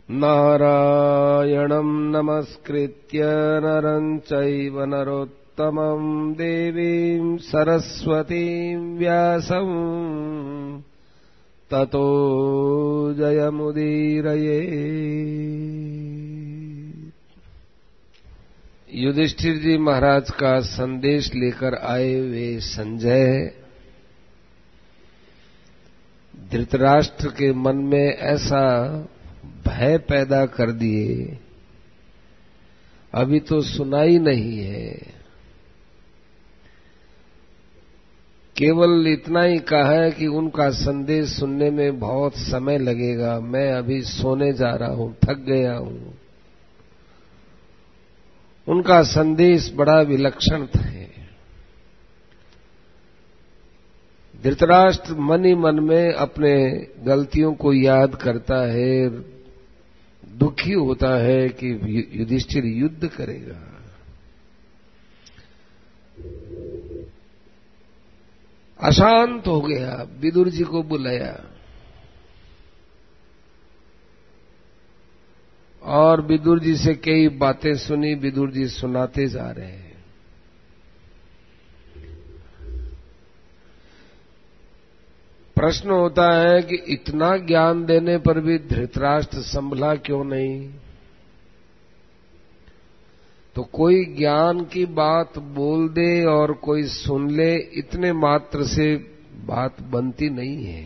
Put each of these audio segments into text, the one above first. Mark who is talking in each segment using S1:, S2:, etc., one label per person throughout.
S1: नारायणं नमस्कृत्य नरं चैव नरोत्तमं देवीं सरस्वतीं व्यासं ततो जयमुदीरये। युधिष्ठिर जी महाराज का संदेश लेकर आए वे संजय धृतराष्ट्र के मन में ऐसा भय पैदा कर दिए, अभी तो सुना ही नहीं है। केवल इतना ही कहा है कि उनका संदेश सुनने में बहुत समय लगेगा, मैं अभी सोने जा रहा हूं, थक गया हूं। उनका संदेश बड़ा विलक्षण था। धृतराष्ट्र मन ही मन में अपने गलतियों को याद करता है, दुखी होता है कि युधिष्ठिर युद्ध करेगा। अशांत हो गया, विदुर जी को बुलाया और विदुर जी से कई बातें सुनी। विदुर जी सुनाते जा रहे हैं। प्रश्न होता है कि इतना ज्ञान देने पर भी धृतराष्ट्र संभला क्यों नहीं? तो कोई ज्ञान की बात बोल दे और कोई सुन ले, इतने मात्र से बात बनती नहीं है।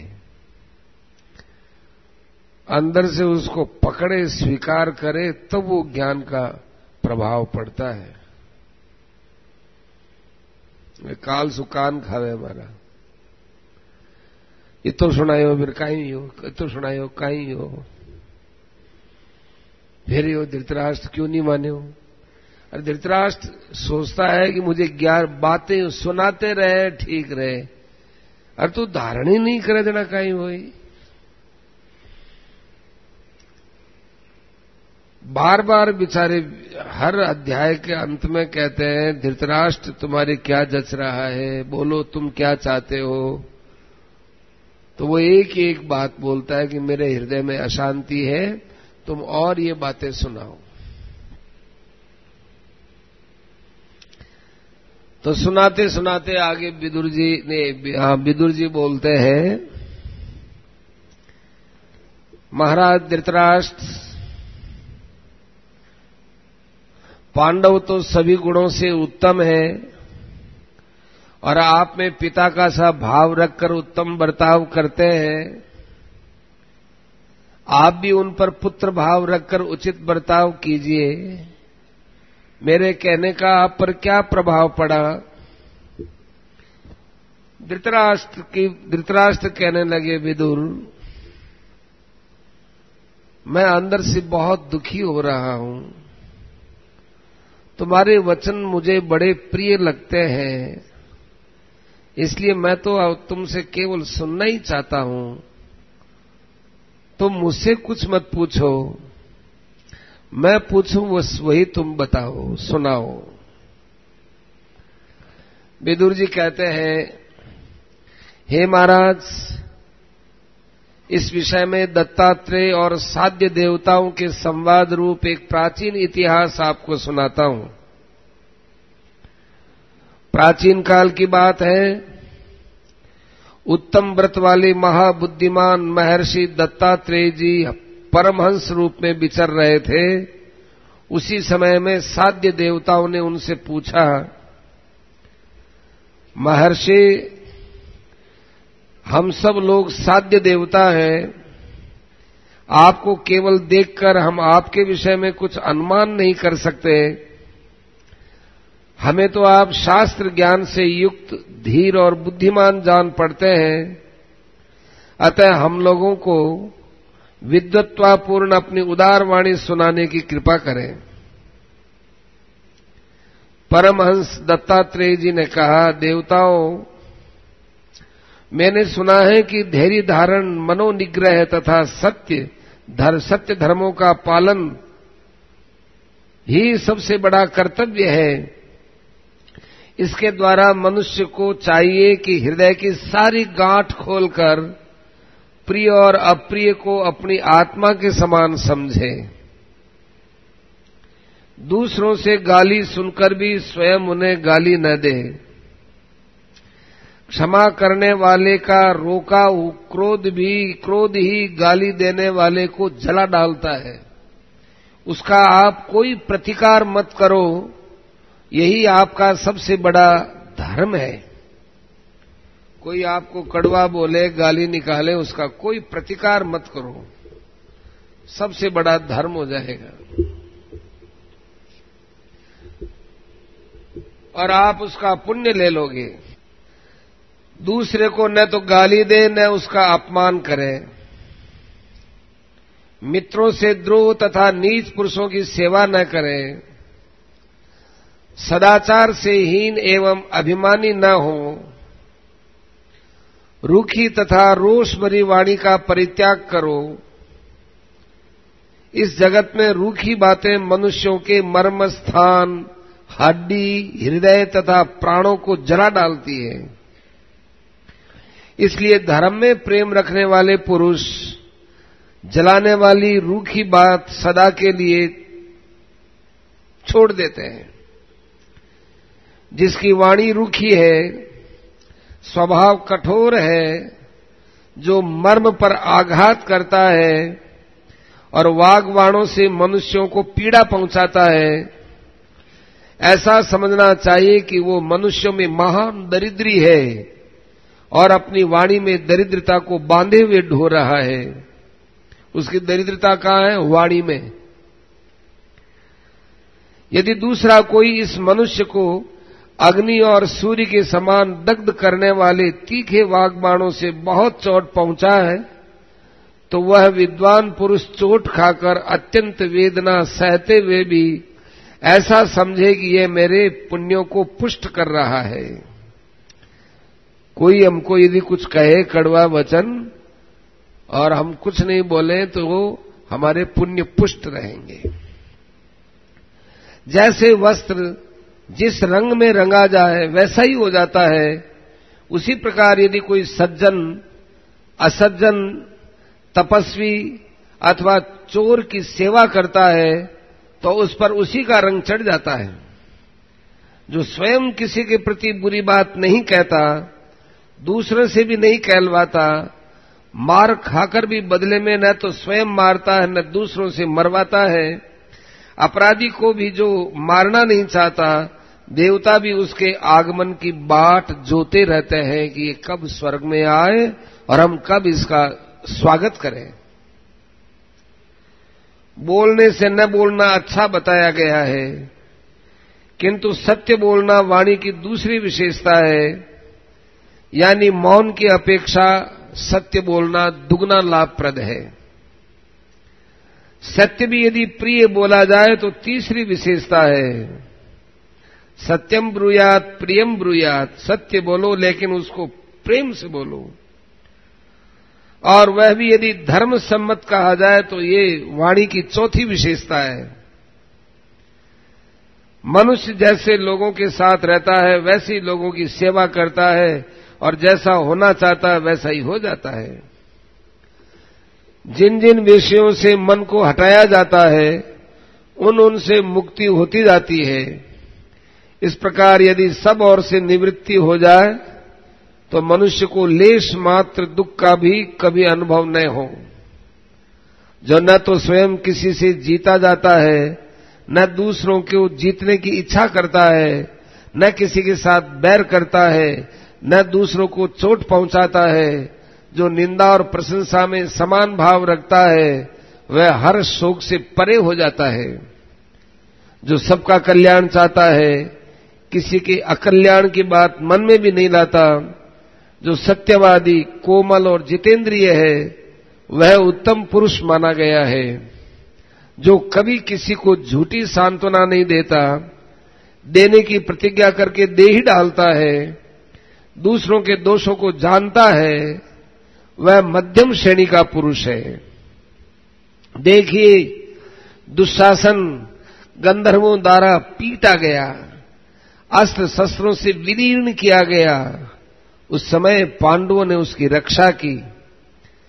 S1: अंदर से उसको पकड़े, स्वीकार करे, तब वो ज्ञान का प्रभाव पड़ता है। काल सुकान खावे हमारा, ये तो सुनायो फिर कहीं हो, तो सुनायो कहीं हो, फिर यो धृतराष्ट्र क्यों नहीं माने हो? और धृतराष्ट्र सोचता है कि मुझे 11 बातें सुनाते रहे, ठीक रहे, और तू धारण ही नहीं करे देना कहीं होई। बार बार बेचारे हर अध्याय के अंत में कहते हैं, धृतराष्ट्र तुम्हारे क्या जच रहा है, बोलो तुम क्या चाहते हो। तो वो एक एक बात बोलता है कि मेरे हृदय में अशांति है, तुम और ये बातें सुनाओ। तो सुनाते सुनाते आगे विदुर जी बोलते हैं, महाराज धृतराष्ट्र, पांडव तो सभी गुणों से उत्तम है और आप में पिता का सा भाव रखकर उत्तम बर्ताव करते हैं। आप भी उन पर पुत्र भाव रखकर उचित बर्ताव कीजिए। मेरे कहने का आप पर क्या प्रभाव पड़ा? धृतराष्ट्र कहने लगे, विदुर, मैं अंदर से बहुत दुखी हो रहा हूं। तुम्हारे वचन मुझे बड़े प्रिय लगते हैं, इसलिए मैं तो तुमसे केवल सुनना ही चाहता हूं। तुम मुझसे कुछ मत पूछो, मैं पूछूं वही तुम बताओ, सुनाओ। विदुर जी कहते हैं, हे महाराज, इस विषय में दत्तात्रेय और साध्य देवताओं के संवाद रूप एक प्राचीन इतिहास आपको सुनाता हूं। प्राचीन काल की बात है। उत्तम व्रत वाले महाबुद्धिमान महर्षि दत्तात्रेय जी परमहंस रूप में विचर रहे थे। उसी समय में साध्य देवताओं ने उनसे पूछा, महर्षि, हम सब लोग साध्य देवता हैं, आपको केवल देखकर हम आपके विषय में कुछ अनुमान नहीं कर सकते। हमें तो आप शास्त्र ज्ञान से युक्त धीर और बुद्धिमान जान पड़ते हैं, अतः हम लोगों को विद्वत्तापूर्ण अपनी उदार वाणी सुनाने की कृपा करें। परमहंस दत्तात्रेय जी ने कहा, देवताओं, मैंने सुना है कि धैर्य धारण, मनोनिग्रह तथा सत्य धर्मों का पालन ही सबसे बड़ा कर्तव्य है। इसके द्वारा मनुष्य को चाहिए कि हृदय की सारी गांठ खोलकर प्रिय और अप्रिय को अपनी आत्मा के समान समझे। दूसरों से गाली सुनकर भी स्वयं उन्हें गाली न दे। क्षमा करने वाले का रोका क्रोध ही गाली देने वाले को जला डालता है। उसका आप कोई प्रतिकार मत करो, यही आपका सबसे बड़ा धर्म है। कोई आपको कड़वा बोले, गाली निकाले, उसका कोई प्रतिकार मत करो, सबसे बड़ा धर्म हो जाएगा। और आप उसका पुण्य ले लोगे। दूसरे को न तो गाली दे न उसका अपमान करे। मित्रों से द्रोह तथा नीच पुरुषों की सेवा न करें। सदाचार से हीन एवं अभिमानी न हो। रूखी तथा रोष भरी वाणी का परित्याग करो। इस जगत में रूखी बातें मनुष्यों के मर्म स्थान, हड्डी, हृदय तथा प्राणों को जला डालती है। इसलिए धर्म में प्रेम रखने वाले पुरुष जलाने वाली रूखी बात सदा के लिए छोड़ देते हैं। जिसकी वाणी रूखी है, स्वभाव कठोर है, जो मर्म पर आघात करता है और वाग्बाणों से मनुष्यों को पीड़ा पहुंचाता है, ऐसा समझना चाहिए कि वो मनुष्यों में महान दरिद्री है और अपनी वाणी में दरिद्रता को बांधे हुए ढो रहा है। उसकी दरिद्रता कहां है? वाणी में। यदि दूसरा कोई इस मनुष्य को अग्नि और सूर्य के समान दग्ध करने वाले तीखे वाग्बाणों से बहुत चोट पहुंचा है, तो वह विद्वान पुरुष चोट खाकर अत्यंत वेदना सहते हुए भी ऐसा समझे कि यह मेरे पुण्यों को पुष्ट कर रहा है। कोई हमको यदि कुछ कहे कड़वा वचन और हम कुछ नहीं बोले तो हमारे पुण्य पुष्ट रहेंगे। जैसे वस्त्र जिस रंग में रंगा जाए वैसा ही हो जाता है, उसी प्रकार यदि कोई सज्जन, असज्जन, तपस्वी अथवा चोर की सेवा करता है तो उस पर उसी का रंग चढ़ जाता है। जो स्वयं किसी के प्रति बुरी बात नहीं कहता, दूसरे से भी नहीं कहलवाता, मार खाकर भी बदले में न तो स्वयं मारता है न दूसरों से मरवाता है, अपराधी को भी जो मारना नहीं चाहता, देवता भी उसके आगमन की बाट जोते रहते हैं कि ये कब स्वर्ग में आए और हम कब इसका स्वागत करें। बोलने से न बोलना अच्छा बताया गया है, किंतु सत्य बोलना वाणी की दूसरी विशेषता है, यानी मौन की अपेक्षा सत्य बोलना दुगना लाभप्रद है। सत्य भी यदि प्रिय बोला जाए तो तीसरी विशेषता है, सत्यम ब्रूयात प्रियम ब्रूयात। सत्य बोलो लेकिन उसको प्रेम से बोलो, और वह भी यदि धर्म सम्मत कहा जाए तो ये वाणी की चौथी विशेषता है। मनुष्य जैसे लोगों के साथ रहता है वैसे ही लोगों की सेवा करता है और जैसा होना चाहता है वैसा ही हो जाता है। जिन जिन विषयों से मन को हटाया जाता है उनसे मुक्ति होती जाती है। इस प्रकार यदि सब ओर से निवृत्ति हो जाए तो मनुष्य को लेश मात्र दुख का भी कभी अनुभव न हो। जो न तो स्वयं किसी से जीता जाता है, न दूसरों को जीतने की इच्छा करता है, न किसी के साथ बैर करता है, न दूसरों को चोट पहुंचाता है, जो निंदा और प्रशंसा में समान भाव रखता है, वह हर शोक से परे हो जाता है। जो सबका कल्याण चाहता है, किसी के अकल्याण की बात मन में भी नहीं लाता, जो सत्यवादी, कोमल और जितेंद्रिय है, वह उत्तम पुरुष माना गया है। जो कभी किसी को झूठी सांत्वना नहीं देता, देने की प्रतिज्ञा करके दे ही डालता है, दूसरों के दोषों को जानता है, वह मध्यम श्रेणी का पुरुष है। देखिए, दुशासन गंधर्वों द्वारा पीटा गया, अस्त्र शस्त्रों से विदीर्ण किया गया। उस समय पांडवों ने उसकी रक्षा की।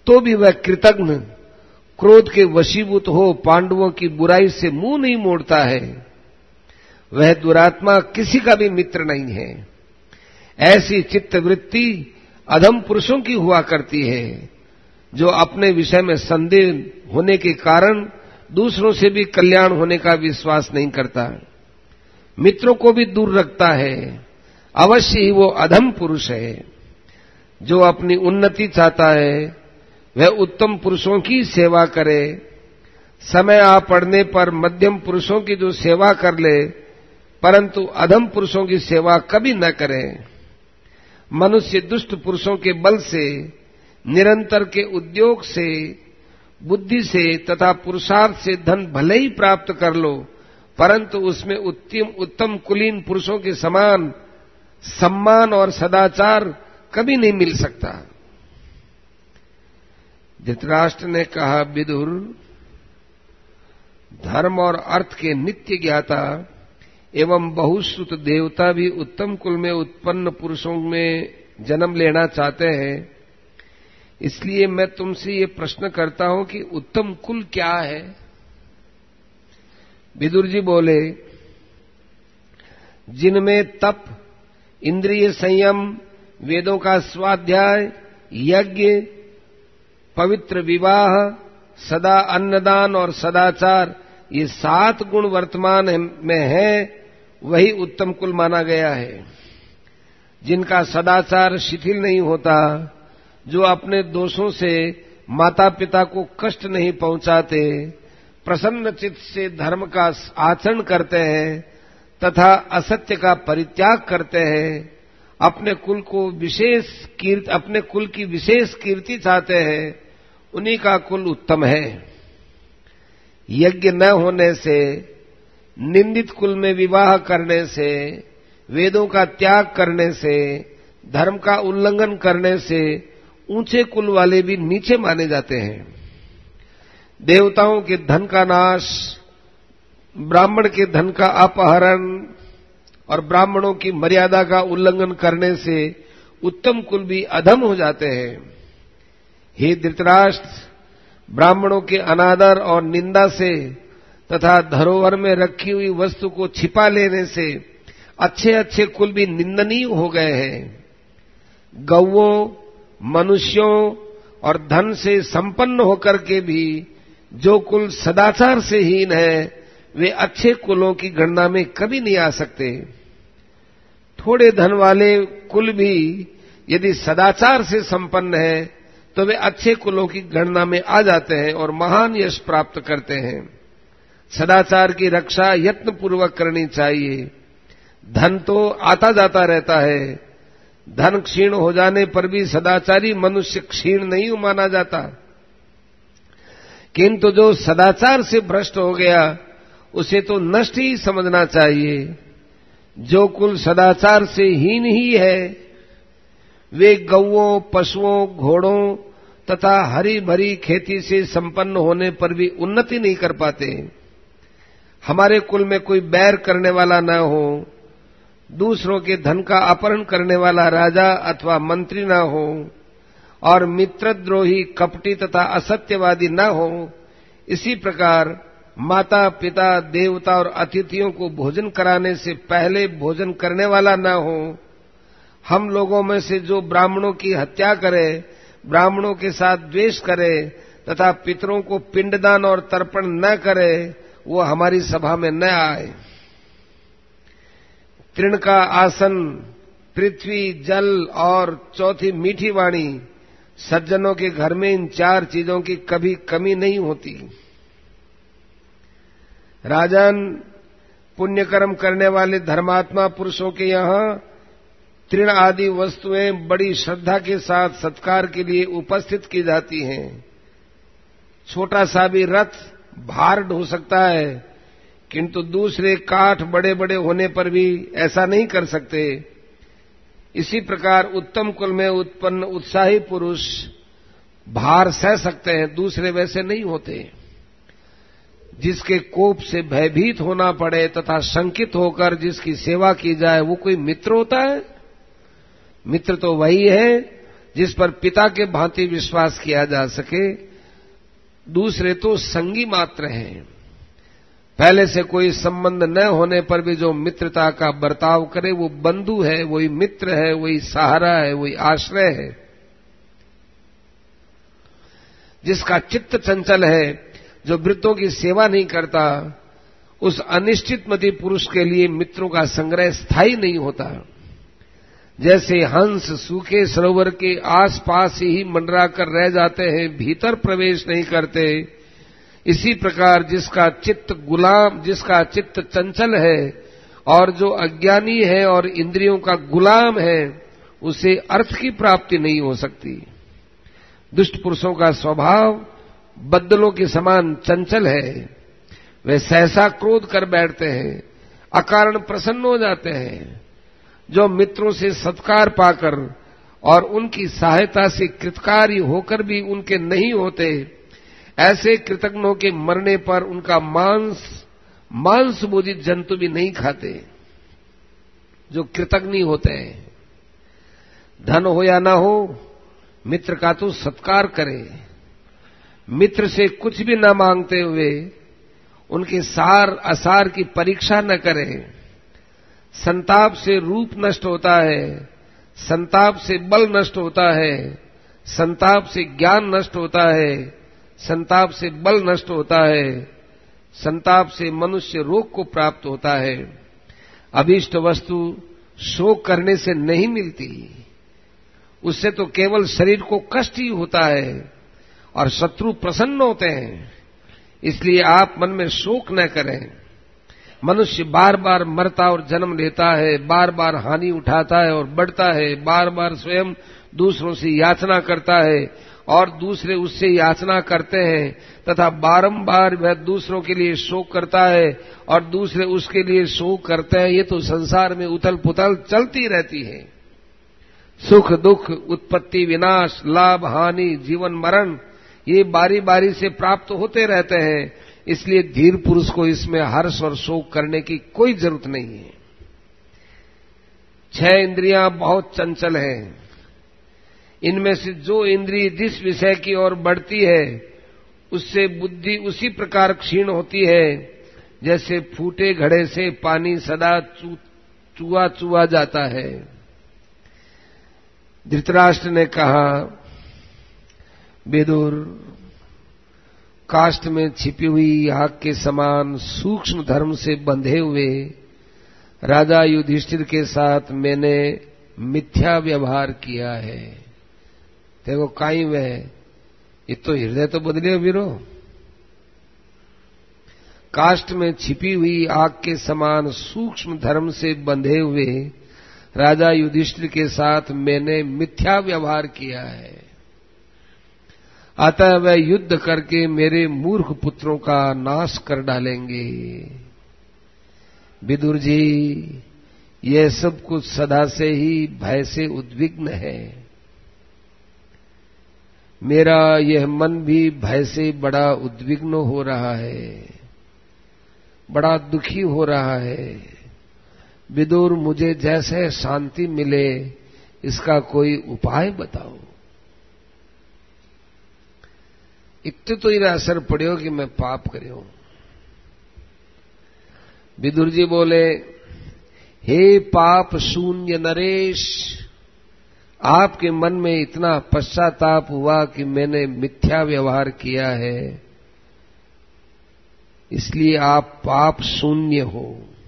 S1: तो भी वह कृतघ्न क्रोध के वशीभूत हो पांडवों की बुराई से मुंह नहीं मोड़ता है, वह दुरात्मा किसी का भी मित्र नहीं है। ऐसी चित्तवृत्ति अधम पुरुषों की हुआ करती है, जो अपने विषय में संदेह होने के कारण दूसरों से भी कल्याण होने का विश्वास नहीं करता, मित्रों को भी दूर रखता है। अवश्य ही वो अधम पुरुष है। जो अपनी उन्नति चाहता है वह उत्तम पुरुषों की सेवा करे। समय आ पड़ने पर मध्यम पुरुषों की जो सेवा कर ले, परंतु अधम पुरुषों की सेवा कभी न करे। मनुष्य दुष्ट पुरुषों के बल से, निरंतर के उद्योग से, बुद्धि से तथा पुरुषार्थ से धन भले ही प्राप्त कर लो, परंतु उसमें उत्तम कुलीन पुरुषों के समान सम्मान और सदाचार कभी नहीं मिल सकता। धृतराष्ट्र ने कहा, विदुर, धर्म और अर्थ के नित्य ज्ञाता एवं बहुश्रुत देवता भी उत्तम कुल में उत्पन्न पुरुषों में जन्म लेना चाहते हैं। इसलिए मैं तुमसे ये प्रश्न करता हूं कि उत्तम कुल क्या है? विदुर जी बोले, जिनमें तप, इंद्रिय संयम, वेदों का स्वाध्याय, यज्ञ, पवित्र विवाह, सदा अन्नदान और सदाचार, ये 7 गुण वर्तमान में है, वही उत्तम कुल माना गया है। जिनका सदाचार शिथिल नहीं होता, जो अपने दोषों से माता पिता को कष्ट नहीं पहुंचाते, प्रसन्न चित्त से धर्म का आचरण करते हैं तथा असत्य का परित्याग करते हैं, अपने कुल की विशेष कीर्ति चाहते हैं, उन्हीं का कुल उत्तम है। यज्ञ न होने से, निंदित कुल में विवाह करने से, वेदों का त्याग करने से, धर्म का उल्लंघन करने से ऊंचे कुल वाले भी नीचे माने जाते हैं। देवताओं के धन का नाश, ब्राह्मण के धन का अपहरण और ब्राह्मणों की मर्यादा का उल्लंघन करने से उत्तम कुल भी अधम हो जाते हैं। हे धृतराष्ट्र, ब्राह्मणों के अनादर और निंदा से तथा धरोहर में रखी हुई वस्तु को छिपा लेने से अच्छे अच्छे कुल भी निंदनीय हो गए हैं। गौओं, मनुष्यों और धन से संपन्न होकर के भी जो कुल सदाचार से हीन है, वे अच्छे कुलों की गणना में कभी नहीं आ सकते। थोड़े धन वाले कुल भी यदि सदाचार से संपन्न है तो वे अच्छे कुलों की गणना में आ जाते हैं और महान यश प्राप्त करते हैं। सदाचार की रक्षा यत्न पूर्वक करनी चाहिए। धन तो आता जाता रहता है, धन क्षीण हो जाने पर भी सदाचारी मनुष्य क्षीण नहीं माना जाता, किंतु जो सदाचार से भ्रष्ट हो गया उसे तो नष्ट ही समझना चाहिए। जो कुल सदाचार से हीन ही है, वे गौओं, पशुओं, घोड़ों तथा हरी भरी खेती से संपन्न होने पर भी उन्नति नहीं कर पाते। हमारे कुल में कोई बैर करने वाला न हो, दूसरों के धन का अपहरण करने वाला राजा अथवा मंत्री न हो, और मित्रद्रोही, कपटी तथा असत्यवादी न हो। इसी प्रकार माता पिता, देवता और अतिथियों को भोजन कराने से पहले भोजन करने वाला न हो। हम लोगों में से जो ब्राह्मणों की हत्या करे, ब्राह्मणों के साथ द्वेष करे तथा पितरों को पिंडदान और तर्पण न करे, वो हमारी सभा में न आए। तृण का आसन, पृथ्वी, जल और चौथी मीठी वाणी, सज्जनों के घर में इन 4 चीजों की कभी कमी नहीं होती। राजन, पुण्यकर्म करने वाले धर्मात्मा पुरुषों के यहाँ तृण आदि वस्तुएं बड़ी श्रद्धा के साथ सत्कार के लिए उपस्थित की जाती हैं। छोटा सा भी रथ भार ढो सकता है, किंतु दूसरे काठ बड़े बड़े होने पर भी ऐसा नहीं कर सकते। इसी प्रकार उत्तम कुल में उत्पन्न उत्साही पुरुष भार सह सकते हैं, दूसरे वैसे नहीं होते। जिसके कोप से भयभीत होना पड़े तथा शंकित होकर जिसकी सेवा की जाए, वो कोई मित्र होता है? मित्र तो वही है जिस पर पिता के भांति विश्वास किया जा सके। दूसरे तो संगी मात्र हैं, पहले से कोई संबंध न होने पर भी जो मित्रता का बर्ताव करे वो बंधु है, वही मित्र है, वही सहारा है, वही आश्रय है। जिसका चित्त चंचल है, जो वृद्धों की सेवा नहीं करता, उस अनिश्चितमती पुरुष के लिए मित्रों का संग्रह स्थायी नहीं होता। जैसे हंस सूखे सरोवर के आसपास ही मंडरा कर रह जाते हैं, भीतर प्रवेश नहीं करते, इसी प्रकार जिसका चित्त चंचल है और जो अज्ञानी है और इंद्रियों का गुलाम है, उसे अर्थ की प्राप्ति नहीं हो सकती। दुष्ट पुरुषों का स्वभाव बदलों के समान चंचल है। वे सहसा क्रोध कर बैठते हैं, अकारण प्रसन्न हो जाते हैं। जो मित्रों से सत्कार पाकर और उनकी सहायता से कृतकारी होकर भी उनके नहीं होते, ऐसे कृतज्ञों के मरने पर उनका मांस भोजित जंतु भी नहीं खाते, जो कृतज्ञ होते हैं। धन हो या ना हो, मित्र का तो सत्कार करे। मित्र से कुछ भी न मांगते हुए उनके सार असार की परीक्षा न करें। संताप से रूप नष्ट होता है, संताप से बल नष्ट होता है, संताप से ज्ञान नष्ट होता है, संताप से बल नष्ट होता है, संताप से मनुष्य रोग को प्राप्त होता है। अभीष्ट वस्तु शोक करने से नहीं मिलती, उससे तो केवल शरीर को कष्ट ही होता है और शत्रु प्रसन्न होते हैं। इसलिए आप मन में शोक न करें। मनुष्य बार बार मरता और जन्म लेता है, बार बार हानि उठाता है और बढ़ता है, बार बार स्वयं दूसरों से याचना करता है और दूसरे उससे याचना करते हैं, तथा बारंबार वह दूसरों के लिए शोक करता है और दूसरे उसके लिए शोक करते हैं। ये तो संसार में उथल पुथल चलती रहती है। सुख दुख, उत्पत्ति विनाश, लाभ हानि, जीवन मरण, ये बारी बारी से प्राप्त होते रहते हैं। इसलिए धीर पुरुष को इसमें हर्ष और शोक करने की कोई जरूरत नहीं है। 6 इंद्रियां बहुत चंचल हैं। इनमें से जो इंद्रिय जिस विषय की ओर बढ़ती है, उससे बुद्धि उसी प्रकार क्षीण होती है जैसे फूटे घड़े से पानी सदा चुआ जाता है। धृतराष्ट्र ने कहा, विदुर, काष्ठ में छिपी हुई आग के समान सूक्ष्म धर्म से बंधे हुए राजा युधिष्ठिर के साथ मैंने मिथ्या व्यवहार किया है। देखो काई वह, ये तो हृदय तो बदले वीरो। काष्ठ में छिपी हुई आग के समान सूक्ष्म धर्म से बंधे हुए राजा युधिष्ठिर के साथ मैंने मिथ्या व्यवहार किया है। अतः वह युद्ध करके मेरे मूर्ख पुत्रों का नाश कर डालेंगे। विदुर जी, यह सब कुछ सदा से ही भय से उद्विग्न है। मेरा यह मन भी भय से बड़ा उद्विग्न हो रहा है, बड़ा दुखी हो रहा है। विदुर, मुझे जैसे शांति मिले इसका कोई उपाय बताओ। इतने तो इरा असर पड़ियो कि मैं पाप करियो। विदुर जी बोले, हे पाप शून्य नरेश, आपके मन में इतना पश्चाताप हुआ कि मैंने मिथ्या व्यवहार किया है, इसलिए आप पाप शून्य हो।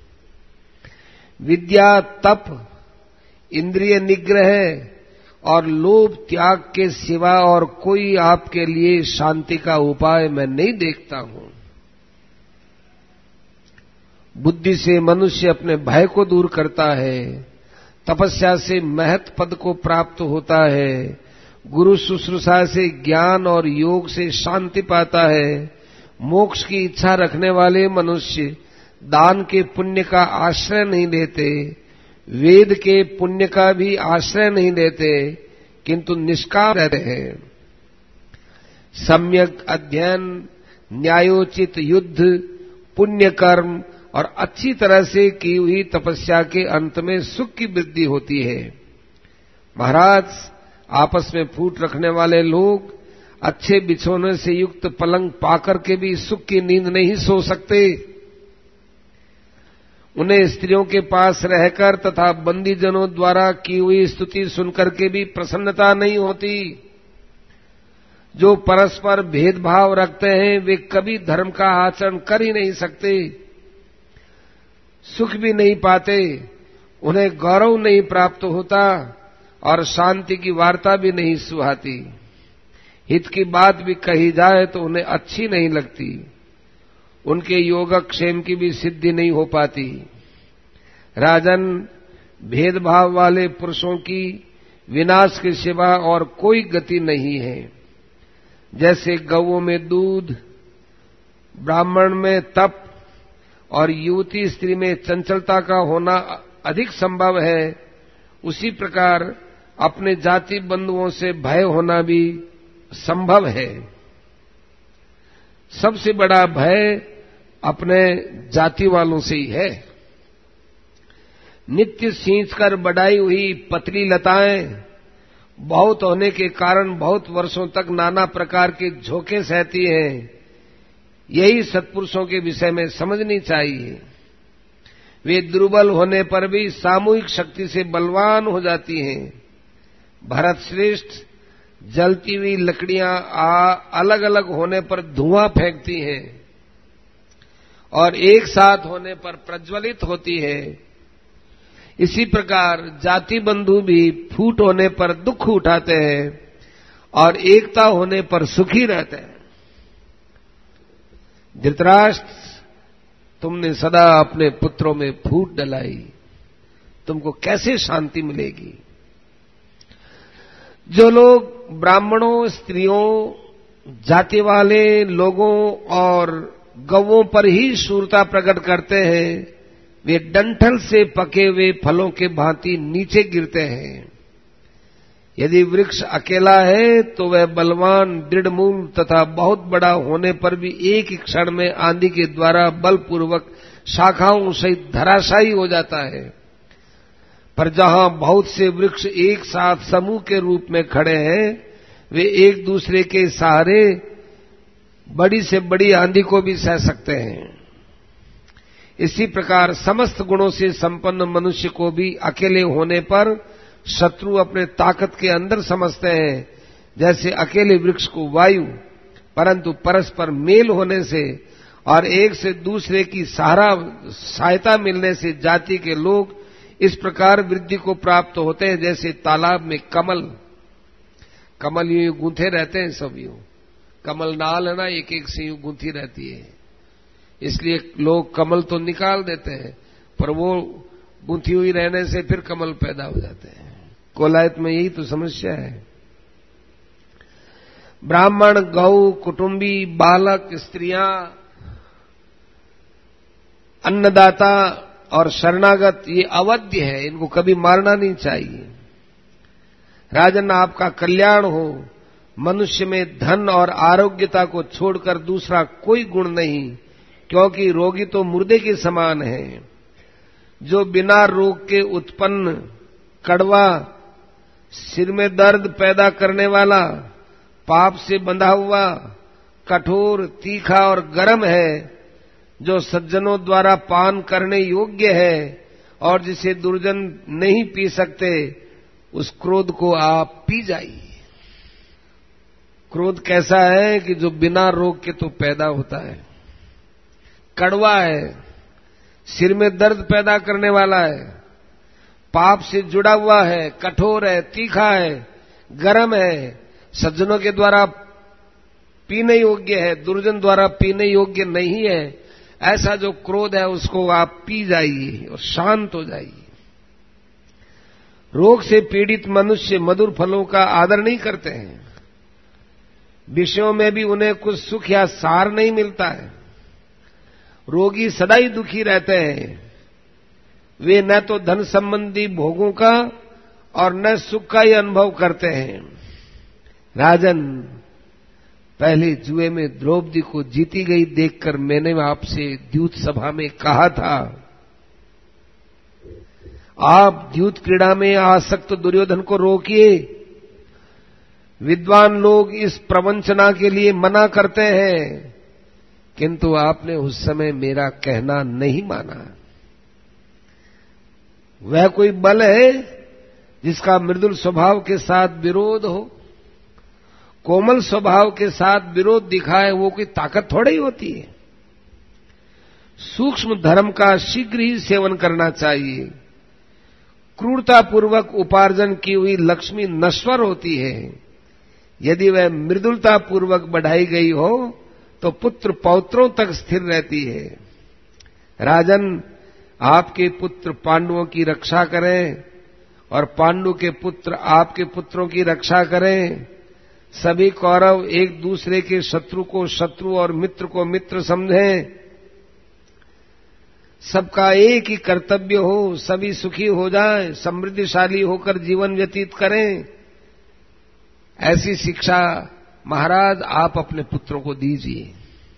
S1: विद्या, तप, इंद्रिय निग्रह और लोभ त्याग के सिवा और कोई आपके लिए शांति का उपाय मैं नहीं देखता हूं। बुद्धि से मनुष्य अपने भय को दूर करता है, तपस्या से महत पद को प्राप्त होता है, गुरु शुश्रूषा से ज्ञान और योग से शांति पाता है। मोक्ष की इच्छा रखने वाले मनुष्य दान के पुण्य का आश्रय नहीं लेते, वेद के पुण्य का भी आश्रय नहीं लेते, किंतु निष्काम रहते हैं। सम्यक अध्ययन, न्यायोचित युद्ध, पुण्य कर्म और अच्छी तरह से की हुई तपस्या के अंत में सुख की वृद्धि होती है। महाराज, आपस में फूट रखने वाले लोग अच्छे बिछोने से युक्त पलंग पाकर के भी सुख की नींद नहीं सो सकते। उन्हें स्त्रियों के पास रहकर तथा बंदीजनों द्वारा की हुई स्तुति सुनकर के भी प्रसन्नता नहीं होती। जो परस्पर भेदभाव रखते हैं वे कभी धर्म का आचरण कर ही नहीं सकते, सुख भी नहीं पाते, उन्हें गौरव नहीं प्राप्त होता और शांति की वार्ता भी नहीं सुहाती। हित की बात भी कही जाए तो उन्हें अच्छी नहीं लगती, उनके योगक्षेम की भी सिद्धि नहीं हो पाती। राजन, भेदभाव वाले पुरुषों की विनाश के सिवा और कोई गति नहीं है। जैसे गौओं में दूध, ब्राह्मण में तप और युवती स्त्री में चंचलता का होना अधिक संभव है, उसी प्रकार अपने जाति बंधुओं से भय होना भी संभव है। सबसे बड़ा भय अपने जाति वालों से ही है। नित्य सींचकर बढ़ाई हुई पतली लताएं बहुत होने के कारण बहुत वर्षों तक नाना प्रकार के झोंके सहती हैं। यही सत्पुरुषों के विषय में समझनी चाहिए। वे दुर्बल होने पर भी सामूहिक शक्ति से बलवान हो जाती हैं। भरत श्रेष्ठ जलती हुई लकड़ियां अलग अलग होने पर धुआं फेंकती हैं और एक साथ होने पर प्रज्वलित होती है। इसी प्रकार जाति बंधु भी फूट होने पर दुख उठाते हैं और एकता होने पर सुखी रहते हैं। धृतराष्ट्र, तुमने सदा अपने पुत्रों में फूट डलाई, तुमको कैसे शांति मिलेगी? जो लोग ब्राह्मणों, स्त्रियों, जाति वाले लोगों और गौओं पर ही शूरता प्रकट करते हैं, वे डंठल से पके हुए फलों के भांति नीचे गिरते हैं। यदि वृक्ष अकेला है तो वह बलवान, दृढ़ मूल तथा बहुत बड़ा होने पर भी एक ही क्षण में आंधी के द्वारा बलपूर्वक शाखाओं सहित धराशायी हो जाता है। पर जहां बहुत से वृक्ष एक साथ समूह के रूप में खड़े हैं, वे एक दूसरे के सहारे बड़ी से बड़ी आंधी को भी सह सकते हैं। इसी प्रकार समस्त गुणों से संपन्न मनुष्य को भी अकेले होने पर शत्रु अपने ताकत के अंदर समझते हैं। जैसे अकेले वृक्ष को वायु, परंतु परस्पर मेल होने से और एक से दूसरे की सहायता मिलने से जाति के लोग इस प्रकार वृद्धि को प्राप्त होते हैं। जैसे तालाब में कमल यूं गूंथे रहते हैं, सब यूं कमल नाल है ना, एक एक से यूं गूंथी रहती है, इसलिए लोग कमल तो निकाल देते हैं, पर वो गूंथी हुई रहने से फिर कमल पैदा हो जाते हैं। कोलायत में यही तो समस्या है। ब्राह्मण, गौ, कुटुंबी, बालक, स्त्रियां, अन्नदाता और शरणागत ये अवध्य है, इनको कभी मारना नहीं चाहिए। राजन, आपका कल्याण हो। मनुष्य में धन और आरोग्यता को छोड़कर दूसरा कोई गुण नहीं, क्योंकि रोगी तो मुर्दे के समान है। जो बिना रोग के उत्पन्न, कड़वा, सिर में दर्द पैदा करने वाला, पाप से बंधा हुआ, कठोर, तीखा और गर्म है, जो सज्जनों द्वारा पान करने योग्य है और जिसे दुर्जन नहीं पी सकते, उस क्रोध को आप पी जाइए। क्रोध कैसा है कि जो बिना रोग के तो पैदा होता है, कड़वा है, सिर में दर्द पैदा करने वाला है, पाप से जुड़ा हुआ है, कठोर है, तीखा है, गर्म है, सज्जनों के द्वारा पीने योग्य है, दुर्जन द्वारा पीने योग्य नहीं है। ऐसा जो क्रोध है उसको आप पी जाइए और शांत हो जाइए। रोग से पीड़ित मनुष्य मधुर फलों का आदर नहीं करते हैं, विषयों में भी उन्हें कुछ सुख या सार नहीं मिलता है। रोगी सदा ही दुखी रहते हैं। वे न तो धन संबंधी भोगों का और न सुख का ही अनुभव करते हैं। राजन, पहले जुए में द्रौपदी को जीती गई देखकर मैंने आपसे द्यूत सभा में कहा था, आप द्यूत क्रीड़ा में आसक्त दुर्योधन को रोकिए विद्वान लोग इस प्रवंचना के लिए मना करते हैं, किंतु आपने उस समय मेरा कहना नहीं माना। वह कोई बल है जिसका मृदुल स्वभाव के साथ विरोध हो, कोमल स्वभाव के साथ विरोध दिखाए, वो कोई ताकत थोड़ी ही होती है। सूक्ष्म धर्म का शीघ्र ही सेवन करना चाहिए। क्रूरतापूर्वक उपार्जन की हुई लक्ष्मी नश्वर होती है। यदि वह मृदुलतापूर्वक बढ़ाई गई हो तो पुत्र पौत्रों तक स्थिर रहती है। राजन, आपके पुत्र पांडवों की रक्षा करें और पांडु के पुत्र आपके पुत्रों की रक्षा करें। सभी कौरव एक दूसरे के शत्रु को शत्रु और मित्र को मित्र समझें। सबका एक ही कर्तव्य हो, सभी सुखी हो जाएं, समृद्धिशाली होकर जीवन व्यतीत करें। ऐसी शिक्षा महाराज आप अपने पुत्रों को दीजिए।